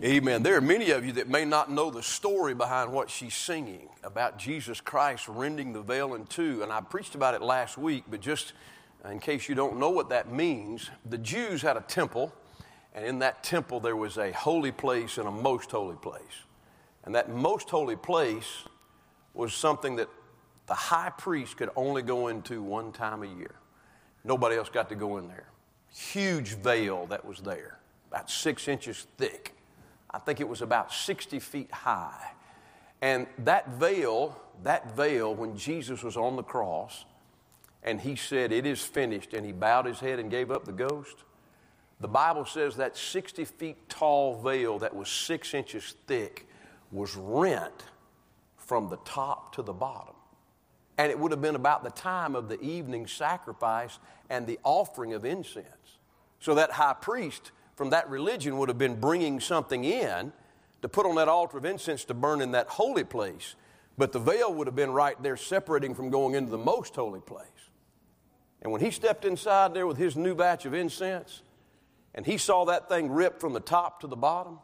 Amen. There are many of you that may not know the story behind what she's singing about Jesus Christ rending the veil in two. And I preached about it last week, but just in case you don't know what that means, the Jews had a temple, and in that temple there was a holy place and a most holy place. And that most holy place was something that the high priest could only go into one time a year. Nobody else got to go in there. Huge veil that was there, about 6 inches thick. I think it was about 60 feet high. And that veil, when Jesus was on the cross, and he said, "It is finished," and he bowed his head and gave up the ghost, the Bible says that 60 feet tall veil that was 6 inches thick was rent from the top to the bottom. And it would have been about the time of the evening sacrifice and the offering of incense. So that high priest from that religion would have been bringing something in to put on that altar of incense to burn in that holy place. But the veil would have been right there separating from going into the most holy place. And when he stepped inside there with his new batch of incense, and he saw that thing ripped from the top to the bottom,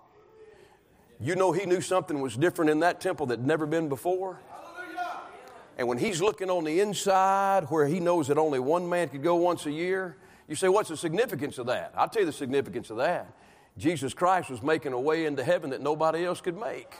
you know he knew something was different in that temple that had never been before. And when he's looking on the inside where he knows that only one man could go once a year, you say, what's the significance of that? I'll tell you the significance of that. Jesus Christ was making a way into heaven that nobody else could make.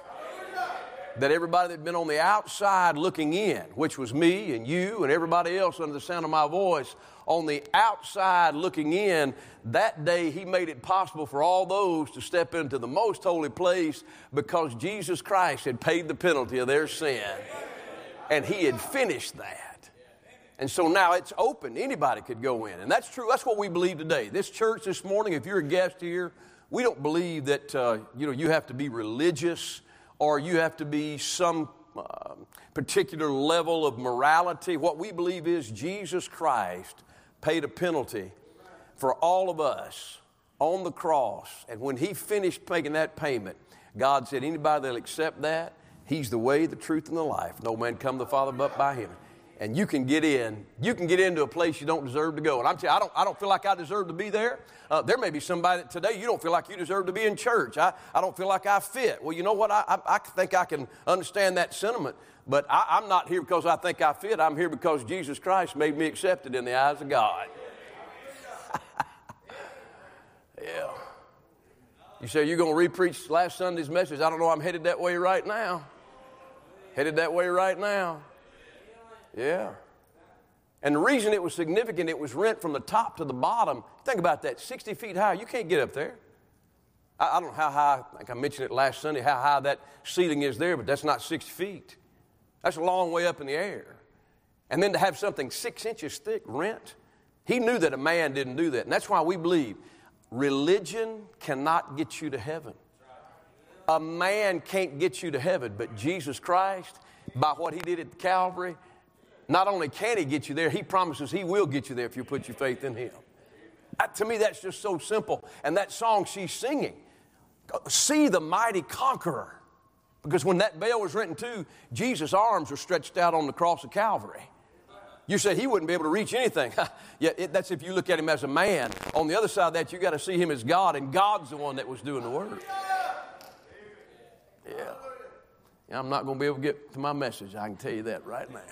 That everybody that had been on the outside looking in, which was me and you and everybody else under the sound of my voice, on the outside looking in, that day he made it possible for all those to step into the most holy place because Jesus Christ had paid the penalty of their sin. And he had finished that. And so now it's open. Anybody could go in. And that's true. That's what we believe today. This church this morning, if you're a guest here, we don't believe that you have to be religious or you have to be some particular level of morality. What we believe is Jesus Christ paid a penalty for all of us on the cross. And when he finished making that payment, God said, anybody that'll accept that, he's the way, the truth, and the life. No man come to the Father but by him. And you can get in. You can get into a place you don't deserve to go. And I'm telling you, I don't feel like I deserve to be there. There may be somebody that today you don't feel like you deserve to be in church. I don't feel like I fit. Well, you know what? I think I can understand that sentiment. But I'm not here because I think I fit. I'm here because Jesus Christ made me accepted in the eyes of God. Yeah. You say, you're going to re-preach last Sunday's message. I don't know. I'm headed that way right now. Headed that way right now. Yeah. And the reason it was significant, it was rent from the top to the bottom. Think about that, 60 feet high. You can't get up there. I don't know how high, I think I mentioned it last Sunday, how high that ceiling is there, but that's not 60 feet. That's a long way up in the air. And then to have something 6 inches thick rent, he knew that a man didn't do that. And that's why we believe religion cannot get you to heaven. A man can't get you to heaven, but Jesus Christ, by what he did at Calvary, not only can he get you there, he promises he will get you there if you put your faith in him. To me, that's just so simple. And that song she's singing, see the mighty conqueror. Because when that veil was rent in two, Jesus' arms were stretched out on the cross of Calvary. You say he wouldn't be able to reach anything. Yeah, that's if you look at him as a man. On the other side of that, you got to see him as God, and God's the one that was doing the work. Yeah. I'm not going to be able to get to my message. I can tell you that right now.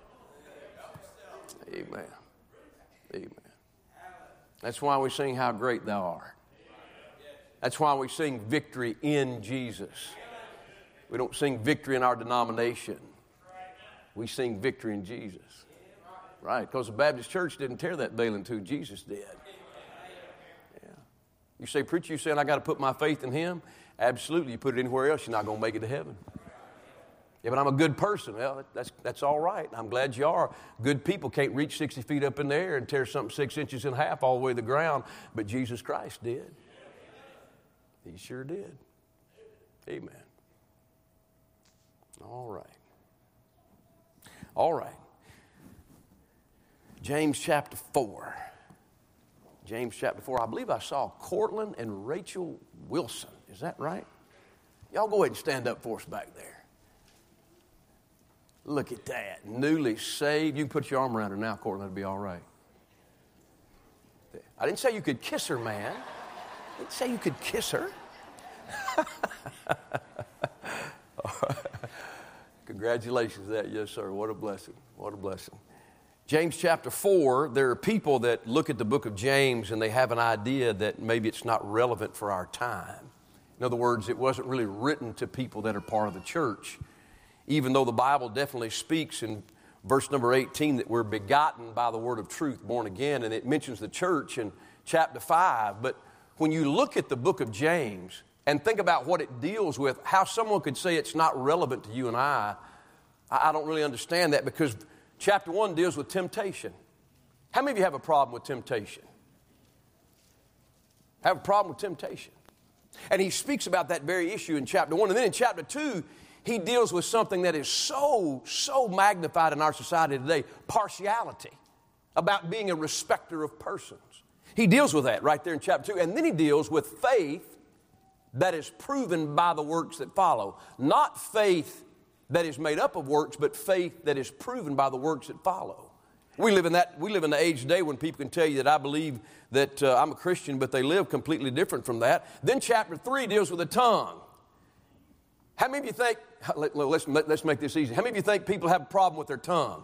Amen. Amen. That's why we sing How Great Thou Art. That's why we sing victory in Jesus. We don't sing victory in our denomination. We sing victory in Jesus. Right? Because the Baptist church didn't tear that veil in two. Jesus did. Yeah. You say, preacher, you saying I got to put my faith in him? Absolutely. You put it anywhere else, you're not going to make it to heaven. Yeah, but I'm a good person. Well, that's all right. I'm glad you are. Good people can't reach 60 feet up in the air and tear something 6 inches in half all the way to the ground, but Jesus Christ did. He sure did. Amen. All right. All right. James chapter 4. James chapter 4. I believe I saw Cortland and Rachel Wilson. Is that right? Y'all go ahead and stand up for us back there. Look at that. Newly saved. You can put your arm around her now, Cortland. That'll be all right. I didn't say you could kiss her, man. I didn't say you could kiss her. Congratulations to that. Yes, sir. What a blessing. What a blessing. James chapter 4, there are people that look at the book of James and they have an idea that maybe it's not relevant for our time. In other words, it wasn't really written to people that are part of the church, even though the Bible definitely speaks in verse number 18 that we're begotten by the word of truth, born again, and it mentions the church in chapter 5. But when you look at the book of James and think about what it deals with, how someone could say it's not relevant to you and I don't really understand that, because chapter 1 deals with temptation. How many of you have a problem with temptation? Have a problem with temptation? And he speaks about that very issue in chapter 1. And then in chapter 2, he deals with something that is so magnified in our society today, partiality, about being a respecter of persons. He deals with that right there in chapter 2. And then he deals with faith that is proven by the works that follow. Not faith that is made up of works, but faith that is proven by the works that follow. We live in the age today when people can tell you that I believe that I'm a Christian, but they live completely different from that. Then chapter 3 deals with the tongue. How many of you think, let's make this easy. How many of you think people have a problem with their tongue?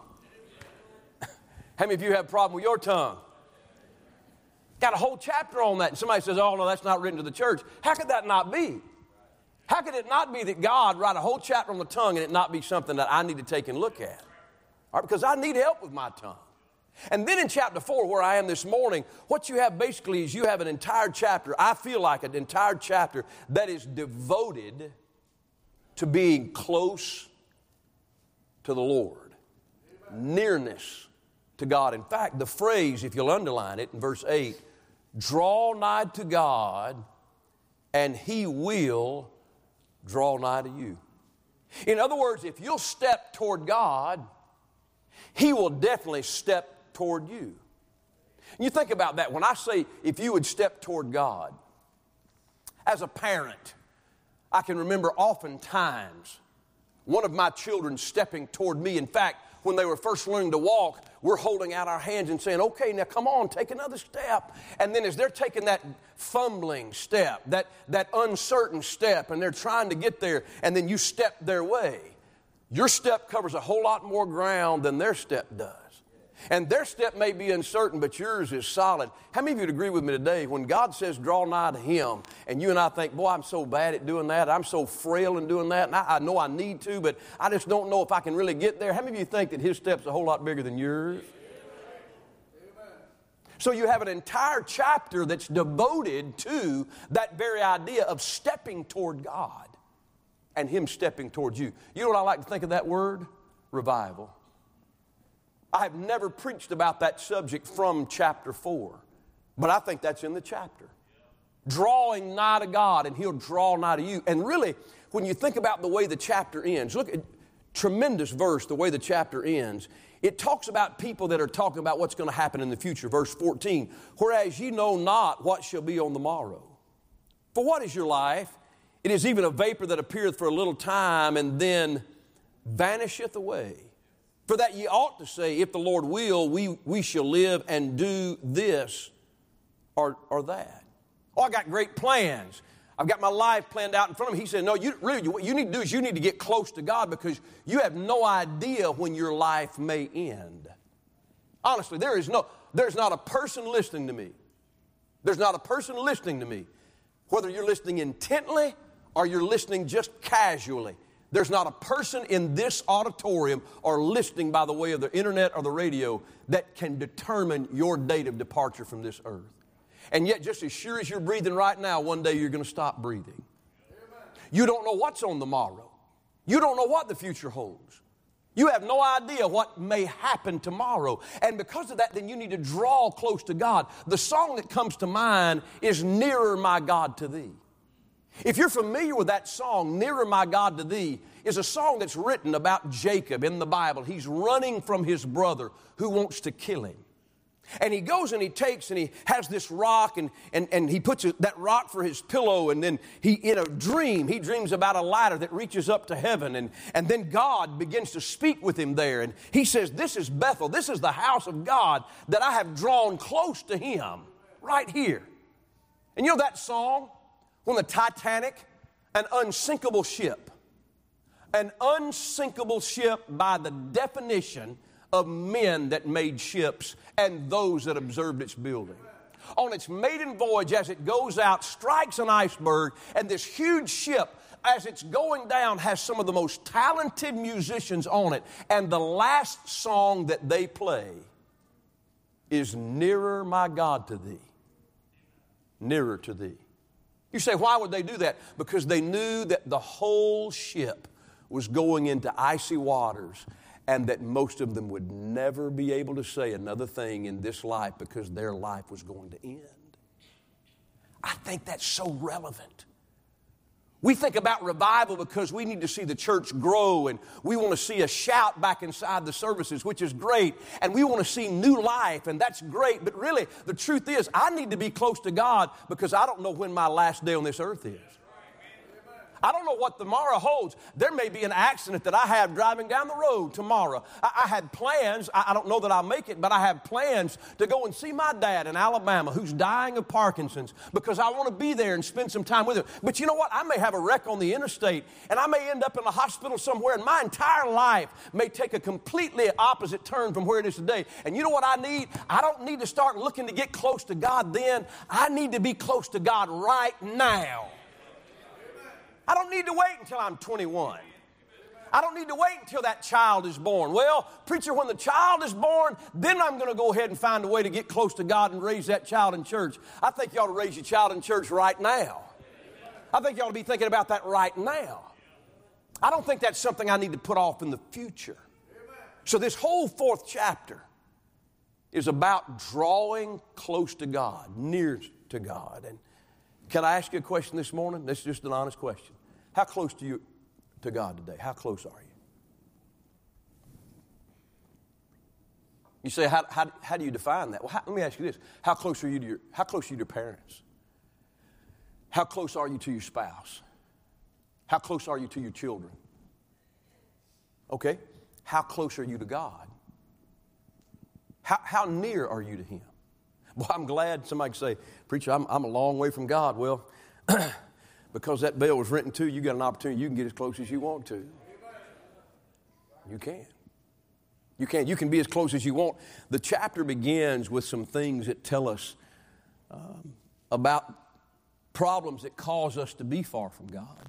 How many of you have a problem with your tongue? Got a whole chapter on that. And somebody says, oh, no, that's not written to the church. How could that not be? How could it not be that God write a whole chapter on the tongue and it not be something that I need to take and look at? All right, because I need help with my tongue. And then in chapter 4, where I am this morning, what you have basically is you have an entire chapter, I feel like an entire chapter that is devoted to being close to the Lord. Nearness to God. In fact, the phrase, if you'll underline it in verse 8, draw nigh to God and He will draw nigh to you. In other words, if you'll step toward God, He will definitely step toward you. And you think about that. When I say if you would step toward God, as a parent, I can remember oftentimes one of my children stepping toward me. In fact, when they were first learning to walk, we're holding out our hands and saying, okay, now come on, take another step. And then as they're taking that fumbling step, that uncertain step, and they're trying to get there, and then you step their way, your step covers a whole lot more ground than their step does. And their step may be uncertain, but yours is solid. How many of you would agree with me today when God says draw nigh to Him, and you and I think, boy, I'm so bad at doing that, I'm so frail in doing that, and I know I need to, but I just don't know if I can really get there. How many of you think that His step's a whole lot bigger than yours? Amen. So you have an entire chapter that's devoted to that very idea of stepping toward God and Him stepping towards you. You know what I like to think of that word? Revival. I have never preached about that subject from chapter 4, but I think that's in the chapter. Drawing nigh to God, and He'll draw nigh to you. And really, when you think about the way the chapter ends, look at tremendous verse, the way the chapter ends. It talks about people that are talking about what's going to happen in the future. Verse 14, whereas ye know not what shall be on the morrow. For what is your life? It is even a vapor that appeareth for a little time and then vanisheth away. For that ye ought to say, if the Lord will, we shall live and do this or that. Oh, I got great plans. I've got my life planned out in front of me. He said, no, what you need to do is you need to get close to God, because you have no idea when your life may end. Honestly, there's not a person listening to me. There's not a person listening to me. Whether you're listening intently or you're listening just casually, there's not a person in this auditorium or listening by the way of the internet or the radio that can determine your date of departure from this earth. And yet, just as sure as you're breathing right now, one day you're going to stop breathing. You don't know what's on the morrow. You don't know what the future holds. You have no idea what may happen tomorrow. And because of that, then you need to draw close to God. The song that comes to mind is Nearer My God to Thee. If you're familiar with that song, Nearer My God to Thee, is a song that's written about Jacob in the Bible. He's running from his brother who wants to kill him. And he goes and he takes and he has this rock and he puts that rock for his pillow, and then in a dream, he dreams about a ladder that reaches up to heaven, and then God begins to speak with him there. And he says, this is Bethel, this is the house of God that I have drawn close to Him right here. And you know that song? When the Titanic an unsinkable ship. An unsinkable ship by the definition of men that made ships and those that observed its building. On its maiden voyage, as it goes out, strikes an iceberg, and this huge ship, as it's going down, has some of the most talented musicians on it. And the last song that they play is "Nearer, My God, to Thee." Nearer to Thee. You say, why would they do that? Because they knew that the whole ship was going into icy waters, and that most of them would never be able to say another thing in this life because their life was going to end. I think that's so relevant. We think about revival because we need to see the church grow, and we want to see a shout back inside the services, which is great, and we want to see new life, and that's great. But really, the truth is, I need to be close to God because I don't know when my last day on this earth is. I don't know what tomorrow holds. There may be an accident that I have driving down the road tomorrow. I had plans. I don't know that I'll make it, but I have plans to go and see my dad in Alabama who's dying of Parkinson's because I want to be there and spend some time with him. But you know what? I may have a wreck on the interstate, and I may end up in a hospital somewhere, and my entire life may take a completely opposite turn from where it is today. And you know what I need? I don't need to start looking to get close to God then. I need to be close to God right now. I don't need to wait until I'm 21. I don't need to wait until that child is born. Well, preacher, when the child is born, then I'm going to go ahead and find a way to get close to God and raise that child in church. I think you ought to raise your child in church right now. I think you ought to be thinking about that right now. I don't think that's something I need to put off in the future. So this whole 4th chapter is about drawing close to God, near to God. And can I ask you a question this morning? This is just an honest question. How close are you to God today? How close are you? You say, how do you define that? Well, let me ask you this. How close are you to your parents? How close are you to your spouse? How close are you to your children? Okay. How close are you to God? How near are you to Him? Well, I'm glad somebody can say, preacher, I'm a long way from God. Well, because that bell was written to you, got an opportunity. You can get as close as you want to. You can. You can. You can be as close as you want. The chapter begins with some things that tell us about problems that cause us to be far from God.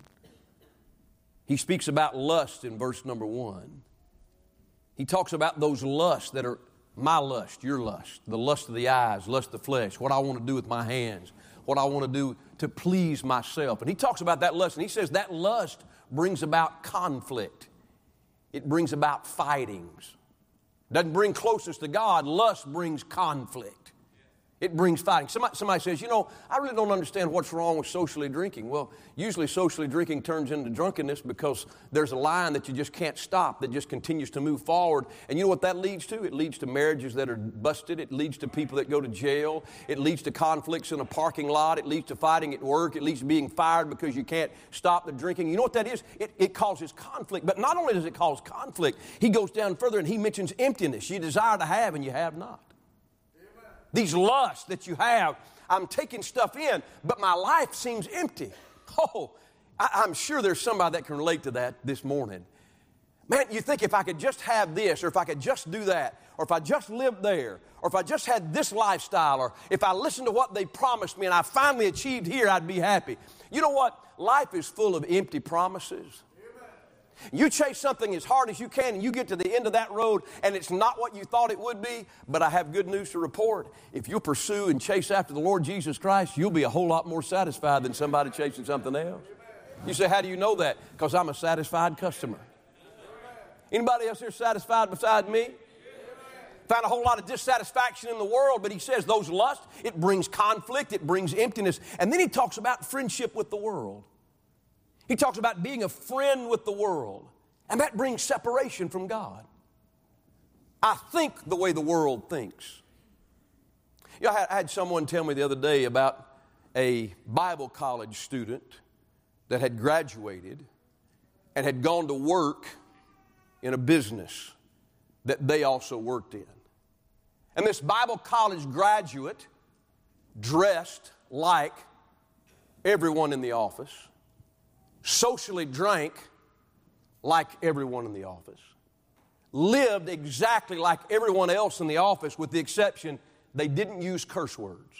He speaks about lust in verse number 1. He talks about those lusts that are my lust, your lust, the lust of the eyes, lust of the flesh, what I want to do with my hands, what I want to do to please myself. And he talks about that lust, and he says that lust brings about conflict. It brings about fightings. Doesn't bring closeness to God. Lust brings conflict. It brings fighting. Somebody says, you know, I really don't understand what's wrong with socially drinking. Well, usually socially drinking turns into drunkenness because there's a line that you just can't stop that just continues to move forward. And you know what that leads to? It leads to marriages that are busted. It leads to people that go to jail. It leads to conflicts in a parking lot. It leads to fighting at work. It leads to being fired because you can't stop the drinking. You know what that is? It causes conflict. But not only does it cause conflict, he goes down further and he mentions emptiness. You desire to have and you have not. These lusts that you have, I'm taking stuff in, but my life seems empty. Oh, I'm sure there's somebody that can relate to that this morning. Man, you think if I could just have this, or if I could just do that, or if I just lived there, or if I just had this lifestyle, or if I listened to what they promised me and I finally achieved here, I'd be happy. You know what? Life is full of empty promises. You chase something as hard as you can and you get to the end of that road and it's not what you thought it would be, but I have good news to report. If you'll pursue and chase after the Lord Jesus Christ, you'll be a whole lot more satisfied than somebody chasing something else. You say, how do you know that? Because I'm a satisfied customer. Anybody else here satisfied beside me? Found a whole lot of dissatisfaction in the world, but he says those lusts, it brings conflict, it brings emptiness. And then he talks about friendship with the world. He talks about being a friend with the world, and that brings separation from God. I think the way the world thinks. You know, I had someone tell me the other day about a Bible college student that had graduated and had gone to work in a business that they also worked in. And this Bible college graduate dressed like everyone in the office, socially drank like everyone in the office, lived exactly like everyone else in the office, with the exception they didn't use curse words.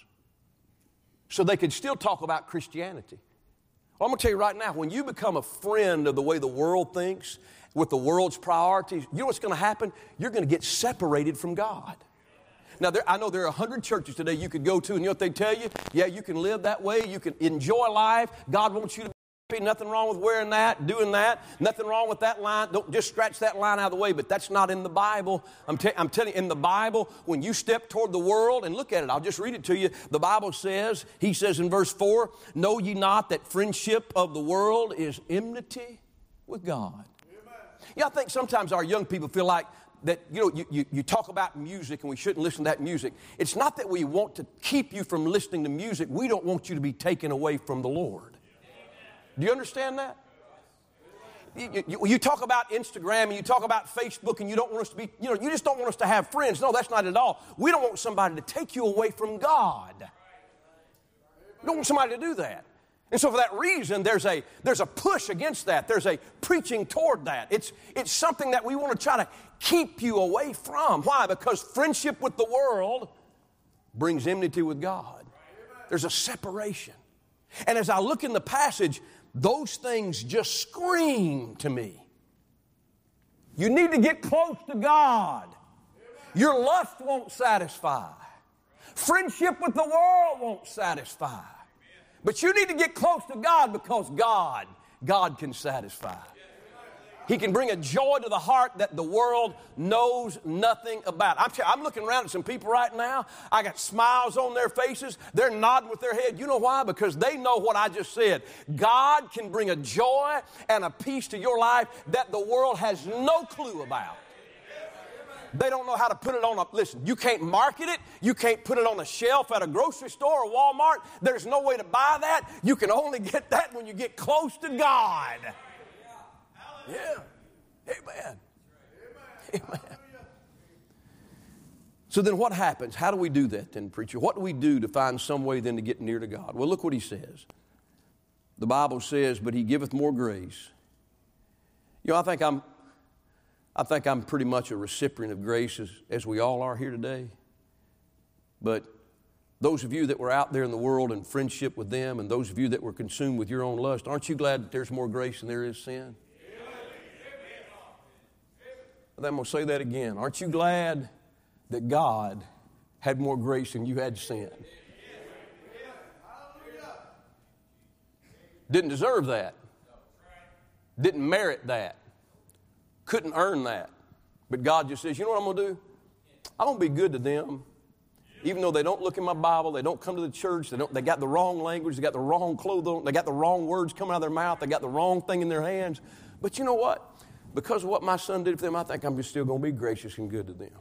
So they could still talk about Christianity. Well, I'm going to tell you right now, when you become a friend of the way the world thinks, with the world's priorities, you know what's going to happen? You're going to get separated from God. Now, I know there are 100 churches today you could go to, and you know what they tell you? Yeah, you can live that way. You can enjoy life. God wants you to be happy. Nothing wrong with wearing that, doing that. Nothing wrong with that line. Don't just scratch that line out of the way, but that's not in the Bible. I'm telling you, in the Bible, when you step toward the world, and look at it, I'll just read it to you. The Bible says, he says in verse 4, know ye not that friendship of the world is enmity with God? Yeah, I think sometimes our young people feel like that, you talk about music and we shouldn't listen to that music. It's not that we want to keep you from listening to music. We don't want you to be taken away from the Lord. Do you understand that? You talk about Instagram and you talk about Facebook and you don't want us to be, you just don't want us to have friends. No, that's not at all. We don't want somebody to take you away from God. We don't want somebody to do that. And so for that reason, there's a push against that. There's a preaching toward that. It's something that we want to try to keep you away from. Why? Because friendship with the world brings enmity with God. There's a separation. And as I look in the passage, those things just scream to me. You need to get close to God. Your lust won't satisfy. Friendship with the world won't satisfy. But you need to get close to God, because God can satisfy. He can bring a joy to the heart that the world knows nothing about. I'm looking around at some people right now. I got smiles on their faces. They're nodding with their head. You know why? Because they know what I just said. God can bring a joy and a peace to your life that the world has no clue about. They don't know how to put it on listen, you can't market it. You can't put it on a shelf at a grocery store or Walmart. There's no way to buy that. You can only get that when you get close to God. Yeah. Amen. Amen. So then what happens? How do we do that then, preacher? What do we do to find some way then to get near to God? Well, look what he says. The Bible says, but he giveth more grace. I think I'm pretty much a recipient of grace as we all are here today. But those of you that were out there in the world in friendship with them, and those of you that were consumed with your own lust, aren't you glad that there's more grace than there is sin? I'm going to say that again. Aren't you glad that God had more grace than you had sin? Didn't deserve that. Didn't merit that. Couldn't earn that. But God just says, you know what I'm going to do? I'm going to be good to them. Even though they don't look in my Bible, they don't come to the church, they got the wrong language, they got the wrong clothes on, they got the wrong words coming out of their mouth, they got the wrong thing in their hands. But you know what? Because of what my son did for them, I think I'm just still going to be gracious and good to them.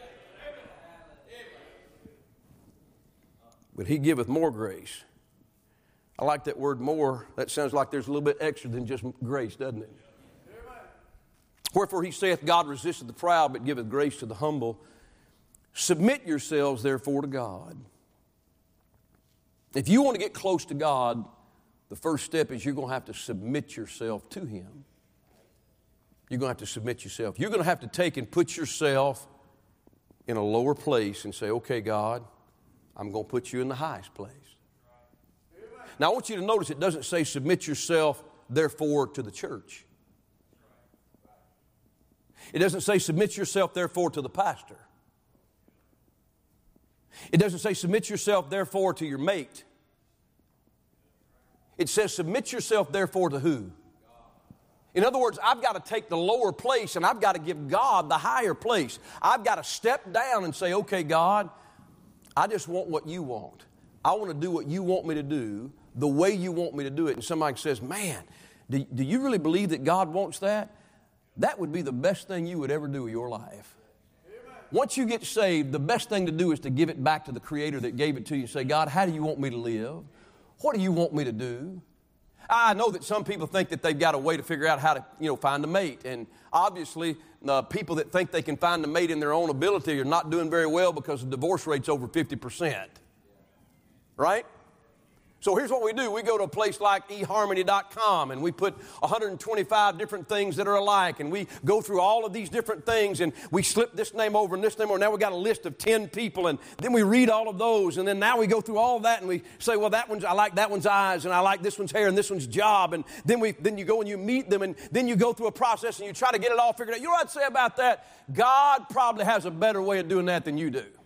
But he giveth more grace. I like that word more. That sounds like there's a little bit extra than just grace, doesn't it? Wherefore he saith, God resisteth the proud, but giveth grace to the humble. Submit yourselves, therefore, to God. If you want to get close to God, the first step is you're going to have to submit yourself to him. You're going to have to submit yourself. You're going to have to take and put yourself in a lower place and say, okay, God, I'm going to put you in the highest place. Now, I want you to notice it doesn't say submit yourself, therefore, to the church. It doesn't say submit yourself, therefore, to the pastor. It doesn't say submit yourself, therefore, to your mate. It says submit yourself, therefore, to who? In other words, I've got to take the lower place and I've got to give God the higher place. I've got to step down and say, okay, God, I just want what you want. I want to do what you want me to do, the way you want me to do it. And somebody says, man, do you really believe that God wants that? That would be the best thing you would ever do in your life. Amen. Once you get saved, the best thing to do is to give it back to the Creator that gave it to you and say, God, how do you want me to live? What do you want me to do? I know that some people think that they've got a way to figure out how to, find a mate. And obviously, people that think they can find a mate in their own ability are not doing very well because the divorce rate's over 50%. Right? So here's what we do. We go to a place like eharmony.com and we put 125 different things that are alike, and we go through all of these different things, and we slip this name over and this name over. Now we got a list of 10 people, and then we read all of those, and then now we go through all of that and we say, well, I like that one's eyes, and I like this one's hair and this one's job, and then you go and you meet them, and then you go through a process and you try to get it all figured out. You know what I'd say about that? God probably has a better way of doing that than you do.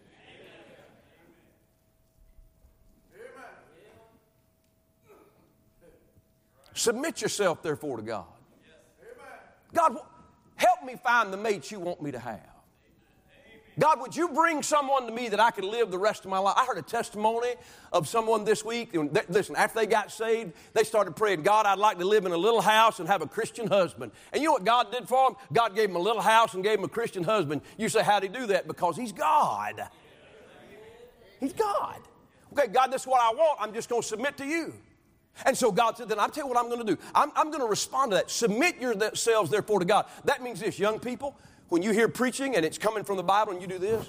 Submit yourself, therefore, to God. God, help me find the mate you want me to have. God, would you bring someone to me that I could live the rest of my life? I heard a testimony of someone this week. Listen, after they got saved, they started praying, God, I'd like to live in a little house and have a Christian husband. And you know what God did for them? God gave them a little house and gave them a Christian husband. You say, how'd he do that? Because he's God. He's God. Okay, God, this is what I want. I'm just going to submit to you. And so God said, then I'll tell you what I'm going to do. I'm going to respond to that. Submit yourselves, therefore, to God. That means this, young people, when you hear preaching and it's coming from the Bible and you do this,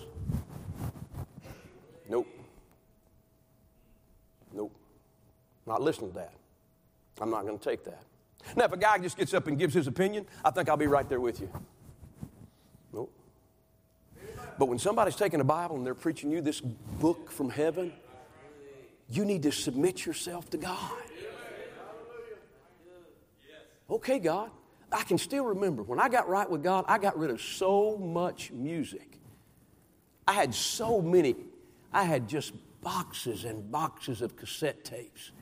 nope. Not listening to that. I'm not going to take that. Now, if a guy just gets up and gives his opinion, I think I'll be right there with you. Nope. But when somebody's taking a Bible and they're preaching you this book from heaven, you need to submit yourself to God. Okay, God, I can still remember when I got right with God, I got rid of so much music. I had just boxes and boxes of cassette tapes.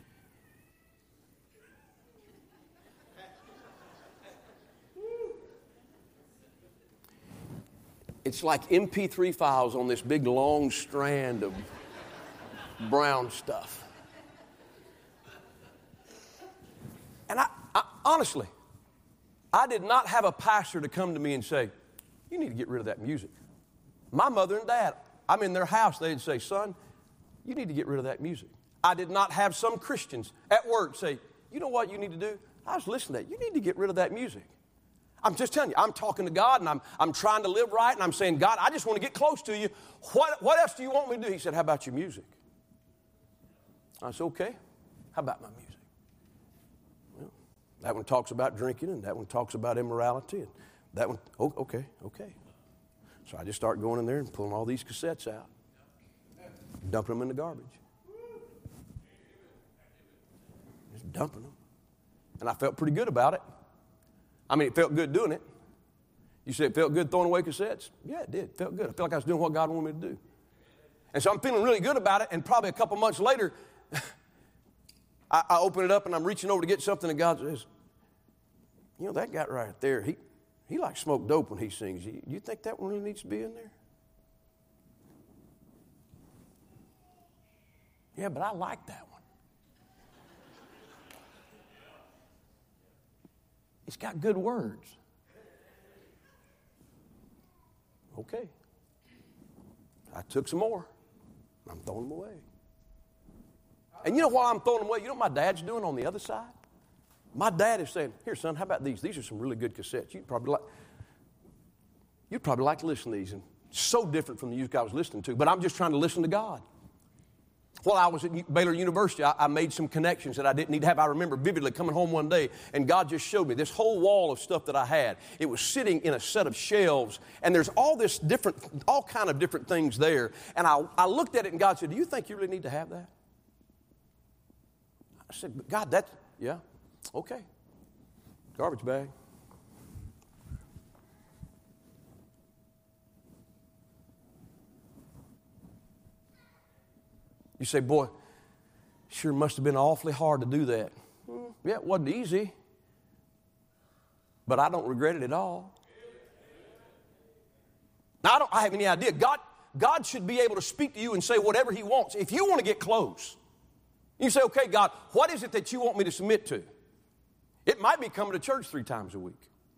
It's like MP3 files on this big long strand of brown stuff. And I honestly, I did not have a pastor to come to me and say, you need to get rid of that music. My mother and dad, I'm in their house, they'd say, son, you need to get rid of that music. I did not have some Christians at work say, you know what you need to do? I was listening to that. You need to get rid of that music. I'm just telling you, I'm talking to God, and I'm trying to live right, and I'm saying, God, I just want to get close to you. What else do you want me to do? He said, how about your music? I said, okay. How about my music? Well, that one talks about drinking, and that one talks about immorality, and that one, okay. So I just start going in there and pulling all these cassettes out, dumping them in the garbage. Just dumping them. And I felt pretty good about it. I mean, it felt good doing it. You say it felt good throwing away cassettes? Yeah, it did. It felt good. I felt like I was doing what God wanted me to do. And so I'm feeling really good about it, and probably a couple months later, I open it up and I'm reaching over to get something, and God says, you know, that guy right there, he likes smoked dope when he sings. You think that one really needs to be in there? Yeah, but I like that one. It's got good words. Okay. I took some more. I'm throwing them away. And you know why I'm throwing them away? You know what my dad's doing on the other side? My dad is saying, here, son, how about these? These are some really good cassettes. You'd probably like to listen to these. And so different from the music I was listening to. But I'm just trying to listen to God. While I was at Baylor University, I made some connections that I didn't need to have. I remember vividly coming home one day, and God just showed me this whole wall of stuff that I had. It was sitting in a set of shelves, and there's all kind of different things there. And I looked at it, and God said, do you think you really need to have that? I said, God, yeah, okay. Garbage bag. You say, boy, sure must have been awfully hard to do that. Yeah, it wasn't easy, but I don't regret it at all. Now, I don't have any idea. God should be able to speak to you and say whatever he wants. If you want to get close, you say, okay, God, what is it that you want me to submit to? It might be coming to church 3 times a week.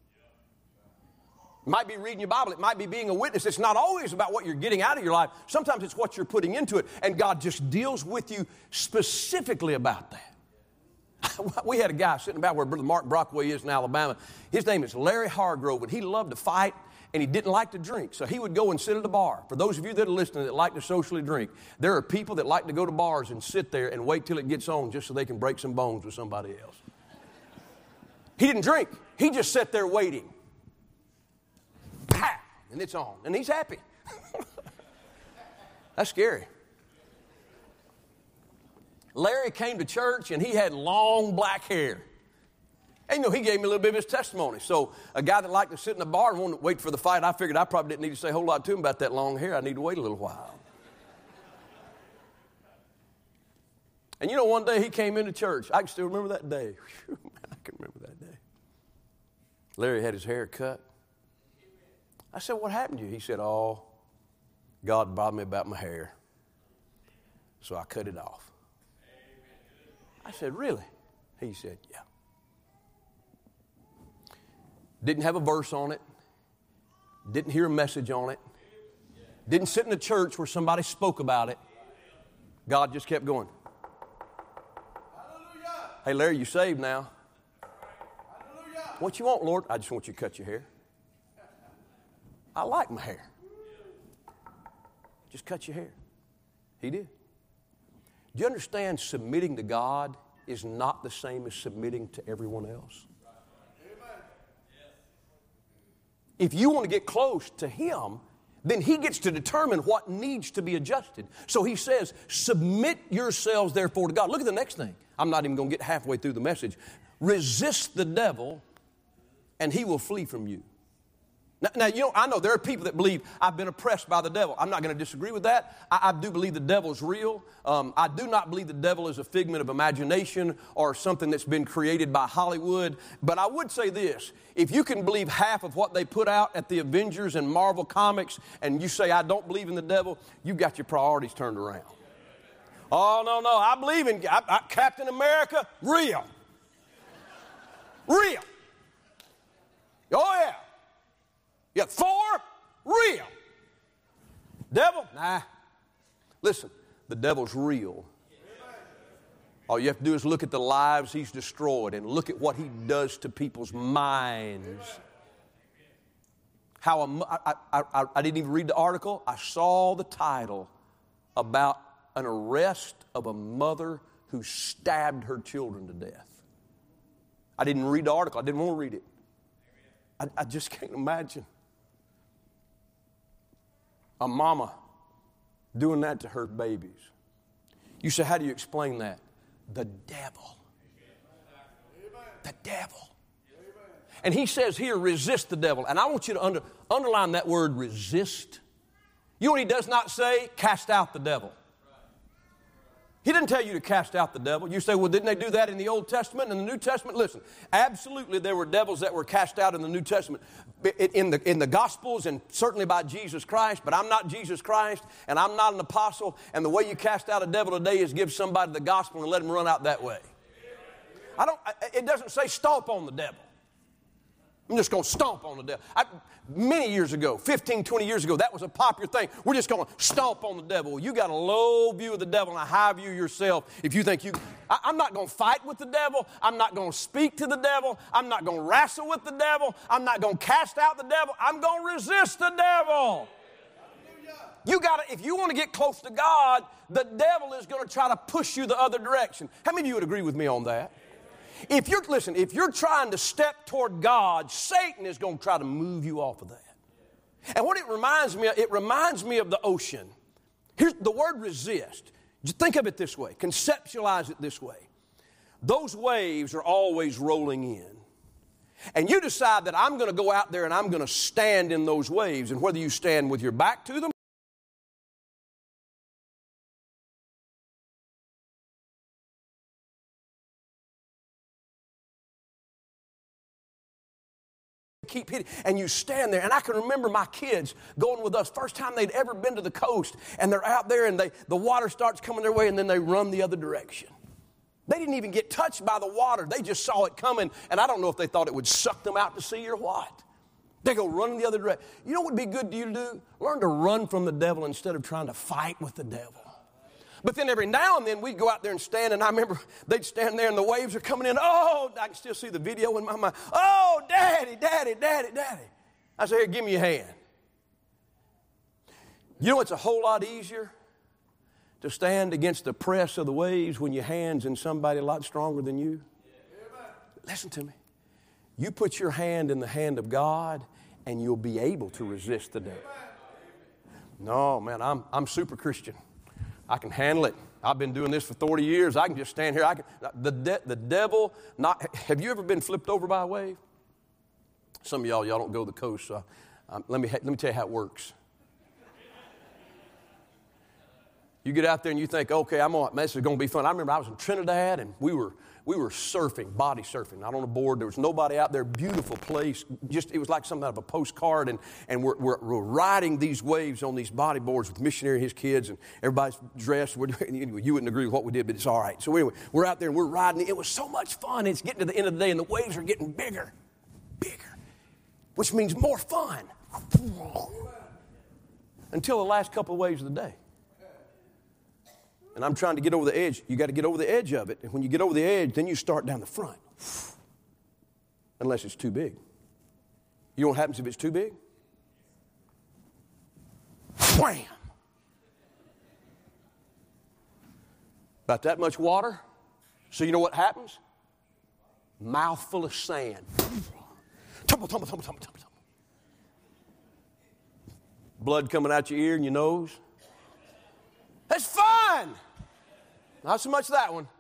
It might be reading your Bible. It might be being a witness. It's not always about what you're getting out of your life. Sometimes it's what you're putting into it. And God just deals with you specifically about that. We had a guy sitting about where Brother Mark Brockway is in Alabama. His name is Larry Hargrove, and he loved to fight. and he didn't like to drink. So he would go and sit at a bar. For those of you that are listening that like to socially drink, there are people that like to go to bars and sit there and wait till it gets on just so they can break some bones with somebody else. He didn't drink. He just sat there waiting. Pow! And it's on. And he's happy. That's scary. Larry came to church and he had long black hair. And he gave me a little bit of his testimony. So a guy that liked to sit in the bar and wanted to wait for the fight, I figured I probably didn't need to say a whole lot to him about that long hair. I need to wait a little while. And one day he came into church. I can still remember that day. I can remember that day. Larry had his hair cut. I said, what happened to you? He said, oh, God bothered me about my hair. So I cut it off. I said, really? He said, yeah. Didn't have a verse on it. Didn't hear a message on it. Didn't sit in a church where somebody spoke about it. God just kept going. Hallelujah. Hey, Larry, you saved now. Hallelujah. What you want, Lord? I just want you to cut your hair. I like my hair. Just cut your hair. He did. Do you understand submitting to God is not the same as submitting to everyone else? If you want to get close to Him, then He gets to determine what needs to be adjusted. So He says, submit yourselves therefore to God. Look at the next thing. I'm not even going to get halfway through the message. Resist the devil and he will flee from you. Now, I know there are people that believe I've been oppressed by the devil. I'm not going to disagree with that. I do believe the devil is real. I do not believe the devil is a figment of imagination or something that's been created by Hollywood. But I would say this. If you can believe half of what they put out at the Avengers and Marvel Comics and you say, I don't believe in the devil, you've got your priorities turned around. Oh, no, I believe in Captain America, real. Real. Oh, yeah. Yeah, Thor, real. Devil, nah. Listen, the devil's real. All you have to do is look at the lives he's destroyed and look at what he does to people's minds. How I didn't even read the article. I saw the title about an arrest of a mother who stabbed her children to death. I didn't read the article. I didn't want to read it. I just can't imagine a mama doing that to her babies. You say, how do you explain that? The devil. The devil. And he says here, resist the devil. And I want you to underline that word, resist. You know what he does not say? Cast out the devil. He didn't tell you to cast out the devil. You say, well, didn't they do that in the Old Testament and the New Testament? Listen, absolutely there were devils that were cast out in the New Testament, in the Gospels and certainly by Jesus Christ, but I'm not Jesus Christ and I'm not an apostle, and the way you cast out a devil today is give somebody the gospel and let them run out that way. It doesn't say stomp on the devil. I'm just going to stomp on the devil. Many years ago, 15, 20 years ago, that was a popular thing. We're just going to stomp on the devil. You got a low view of the devil and a high view of yourself if you think I'm not going to fight with the devil. I'm not going to speak to the devil. I'm not going to wrestle with the devil. I'm not going to cast out the devil. I'm going to resist the devil. If you want to get close to God, the devil is going to try to push you the other direction. How many of you would agree with me on that? If you're trying to step toward God, Satan is going to try to move you off of that. And what it reminds me of the ocean. Here's the word resist. Think of it this way. Conceptualize it this way. Those waves are always rolling in. And you decide that I'm going to go out there and I'm going to stand in those waves. And whether you stand with your back to them, keep hitting, and you stand there. And I can remember my kids going with us, first time they'd ever been to the coast, and they're out there and the water starts coming their way, and then they run the other direction. They didn't even get touched by the water. They just saw it coming, and I don't know if they thought it would suck them out to sea or what. They go running the other direction. You know what would be good to you to do? Learn to run from the devil instead of trying to fight with the devil. But then every now and then we'd go out there and stand, and I remember they'd stand there and the waves are coming in. Oh, I can still see the video in my mind. Oh, daddy, daddy, daddy, daddy. I say, here, give me your hand. You know it's a whole lot easier to stand against the press of the waves when your hand's in somebody a lot stronger than you? Listen to me. You put your hand in the hand of God and you'll be able to resist the devil. No, man, I'm super Christian. I can handle it. I've been doing this for 30 years. I can just stand here. The devil, have you ever been flipped over by a wave? Some of y'all don't go to the coast, so let me tell you how it works. You get out there and you think, okay, this is going to be fun. I remember I was in Trinidad and we were surfing, body surfing, not on a board. There was nobody out there. Beautiful place. It was like something out of a postcard. And we're riding these waves on these body boards with missionary and his kids, and everybody's dressed. Anyway, you wouldn't agree with what we did, but it's all right. So anyway, we're out there and we're riding. It was so much fun. It's getting to the end of the day and the waves are getting bigger, which means more fun. Until the last couple of waves of the day. And I'm trying to get over the edge. You got to get over the edge of it. And when you get over the edge, then you start down the front. Unless it's too big. You know what happens if it's too big? Wham! About that much water. So you know what happens? Mouthful of sand. Tumble, tumble, tumble, tumble, tumble. Blood coming out your ear and your nose. That's fun. Not so much that one.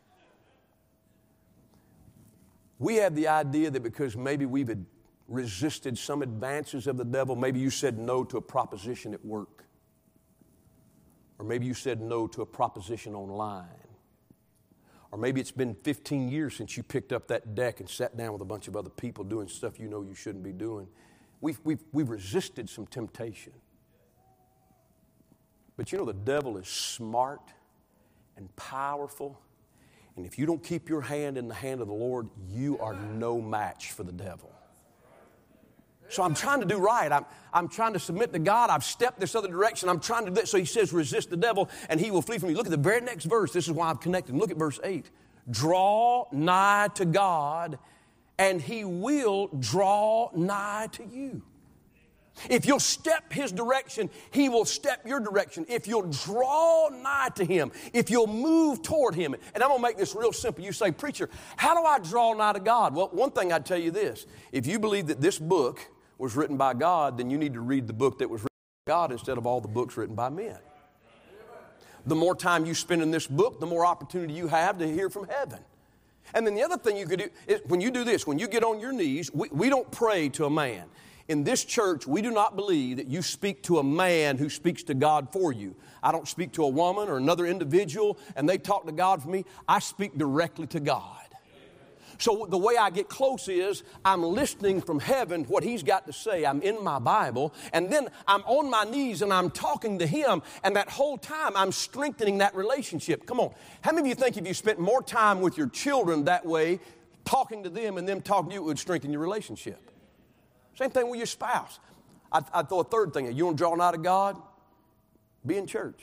We have the idea that because maybe we've resisted some advances of the devil, maybe you said no to a proposition at work. Or maybe you said no to a proposition online. Or maybe it's been 15 years since you picked up that deck and sat down with a bunch of other people doing stuff you know you shouldn't be doing. We've resisted some temptation. But you know the devil is smart and powerful. And if you don't keep your hand in the hand of the Lord, you are no match for the devil. So I'm trying to do right. I'm trying to submit to God. I've stepped this other direction. I'm trying to do that. So he says, resist the devil and he will flee from you. Look at the very next verse. This is why I've connected. Look at verse 8. Draw nigh to God and he will draw nigh to you. If you'll step his direction, he will step your direction. If you'll draw nigh to him, if you'll move toward him. And I'm going to make this real simple. You say, preacher, how do I draw nigh to God? Well, one thing I'd tell you this. If you believe that this book was written by God, then you need to read the book that was written by God instead of all the books written by men. The more time you spend in this book, the more opportunity you have to hear from heaven. And then the other thing you could do is when you do this, when you get on your knees, we don't pray to a man. In this church, we do not believe that you speak to a man who speaks to God for you. I don't speak to a woman or another individual and they talk to God for me. I speak directly to God. So the way I get close is I'm listening from heaven what he's got to say. I'm in my Bible and then I'm on my knees and I'm talking to him, and that whole time I'm strengthening that relationship. Come on. How many of you think if you spent more time with your children that way, talking to them and them talking to you, it would strengthen your relationship? Same thing with your spouse. I'd throw a third thing. You want to draw nigh to God? Be in church.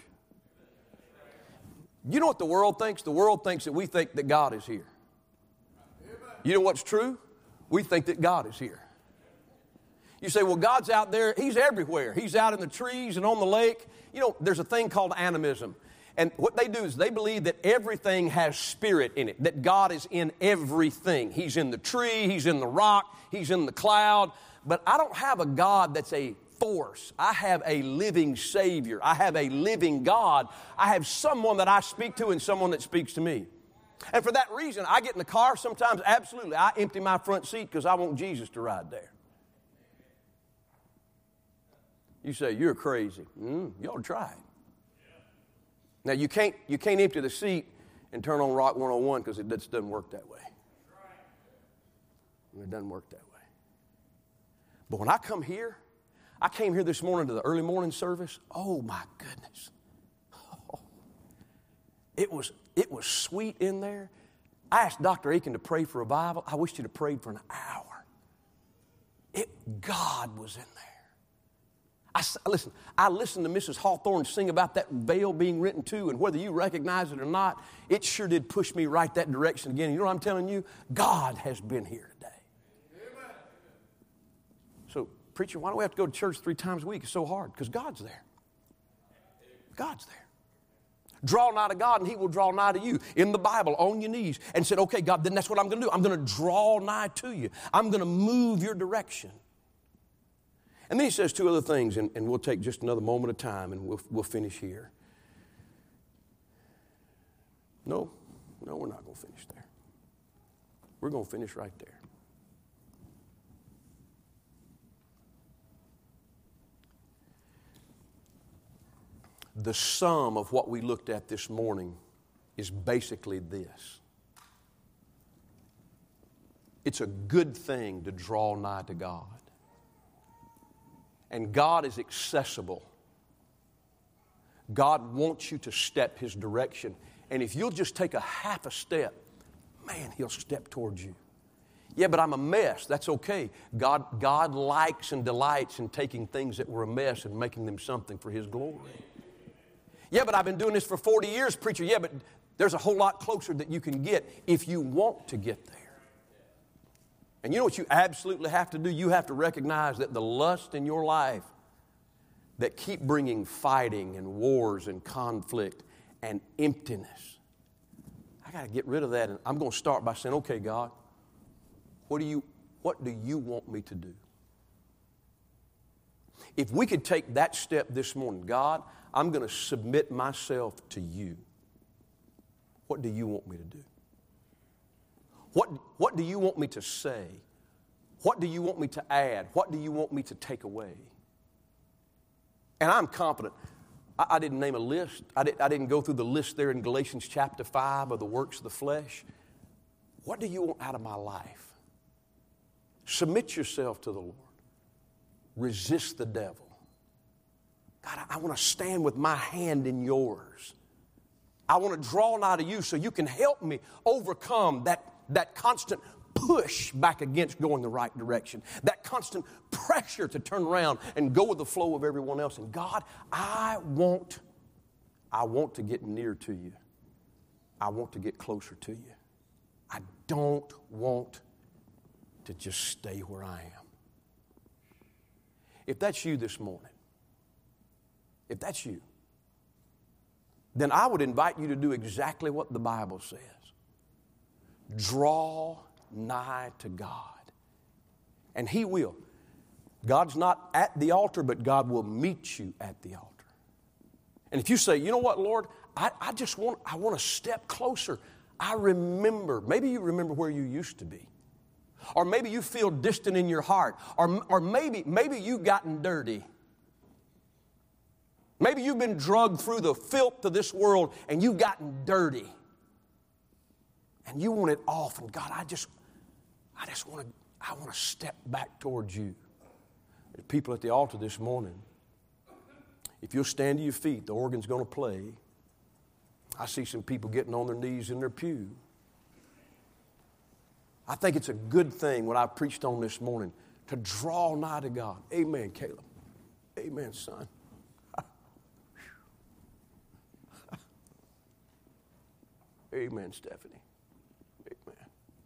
You know what the world thinks? The world thinks that we think that God is here. You know what's true? We think that God is here. You say, well, God's out there. He's everywhere. He's out in the trees and on the lake. You know, there's a thing called animism. And what they do is they believe that everything has spirit in it, that God is in everything. He's in the tree, he's in the rock, he's in the cloud. But I don't have a God that's a force. I have a living Savior. I have a living God. I have someone that I speak to and someone that speaks to me. And for that reason, I get in the car sometimes, absolutely. I empty my front seat because I want Jesus to ride there. You say, you're crazy. You ought to try it. Now, you can't empty the seat and turn on Rock 101 because it just doesn't work that way. It doesn't work that way. But when I come here, I came here this morning to the early morning service. Oh, my goodness. Oh, it was sweet in there. I asked Dr. Aiken to pray for revival. I wished he'd have prayed for an hour. God was in there. Listen, I listened to Mrs. Hawthorne sing about that veil being rent in two, and whether you recognize it or not, it sure did push me right that direction again. You know what I'm telling you? God has been here today. preacher, why do we have to go to church 3 times a week? It's so hard. Because God's there. God's there. Draw nigh to God and He will draw nigh to you. In the Bible, on your knees, and said, okay, God, then that's what I'm going to do. I'm going to draw nigh to you. I'm going to move your direction. And then He says 2 other things, and we'll take just another moment of time, and we'll finish here. No, we're not going to finish there. We're going to finish right there. The sum of what we looked at this morning is basically this. It's a good thing to draw nigh to God. And God is accessible. God wants you to step His direction. And if you'll just take a half a step, man, He'll step towards you. Yeah, but I'm a mess. That's okay. God likes and delights in taking things that were a mess and making them something for His glory. Yeah, but I've been doing this for 40 years, preacher. Yeah, but there's a whole lot closer that you can get if you want to get there. And you know what you absolutely have to do? You have to recognize that the lust in your life that keep bringing fighting and wars and conflict and emptiness, I got to get rid of that. And I'm going to start by saying, okay, God, what do you want me to do? If we could take that step this morning, God, I'm going to submit myself to you. What do you want me to do? What do you want me to say? What do you want me to add? What do you want me to take away? And I'm confident. I didn't name a list. I didn't go through the list there in Galatians chapter 5 of the works of the flesh. What do you want out of my life? Submit yourself to the Lord. Resist the devil. God, I want to stand with my hand in yours. I want to draw nigh to you so you can help me overcome that constant push back against going the right direction, that constant pressure to turn around and go with the flow of everyone else. And God, I want to get near to you. I want to get closer to you. I don't want to just stay where I am. If that's you this morning, if that's you, then I would invite you to do exactly what the Bible says. Draw nigh to God. And He will. God's not at the altar, but God will meet you at the altar. And if you say, you know what, Lord, I want to step closer. I remember, maybe you remember where you used to be. Or maybe you feel distant in your heart. Or maybe you've gotten dirty. Maybe you've been drugged through the filth of this world and you've gotten dirty. And you want it off. And God, I want to step back towards you. There's people at the altar this morning. If you'll stand to your feet, the organ's going to play. I see some people getting on their knees in their pew. I think it's a good thing what I preached on this morning to draw nigh to God. Amen, Caleb. Amen, son. Amen, Stephanie. Amen.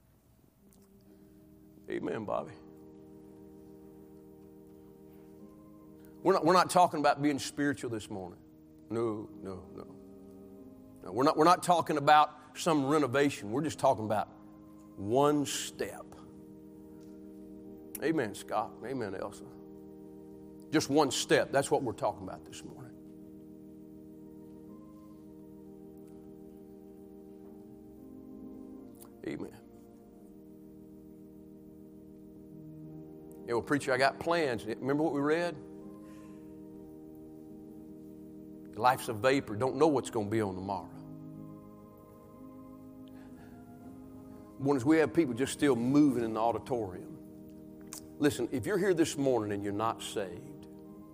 Amen, Bobby. We're not talking about being spiritual this morning. No. We're not talking about some renovation. We're just talking about one step. Amen, Scott. Amen, Elsa. Just one step. That's what we're talking about this morning. Amen. Yeah, well, preacher, I got plans. Remember what we read? Life's a vapor. Don't know what's going to be on tomorrow. As we have people just still moving in the auditorium. Listen, if you're here this morning and you're not saved,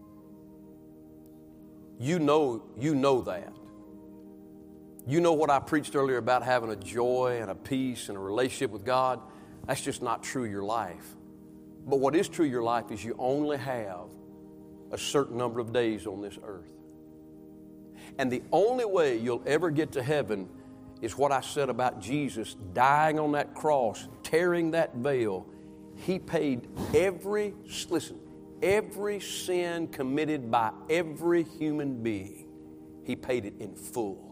you know that. You know what I preached earlier about having a joy and a peace and a relationship with God? That's just not true of your life. But what is true of your life is you only have a certain number of days on this earth. And the only way you'll ever get to heaven is what I said about Jesus dying on that cross, tearing that veil. He paid every Every sin committed by every human being, He paid it in full.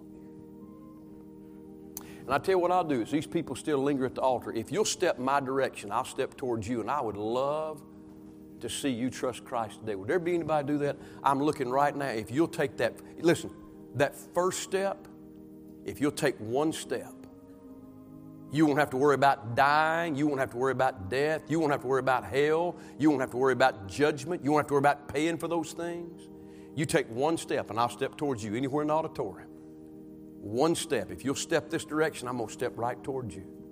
And I tell you what I'll do is these people still linger at the altar. If you'll step my direction, I'll step towards you, and I would love to see you trust Christ today. Would there be anybody do that? I'm looking right now. If you'll take that, listen, that first step, if you'll take one step, you won't have to worry about dying. You won't have to worry about death. You won't have to worry about hell. You won't have to worry about judgment. You won't have to worry about paying for those things. You take one step, and I'll step towards you anywhere in the auditorium. One step. If you'll step this direction, I'm going to step right towards you.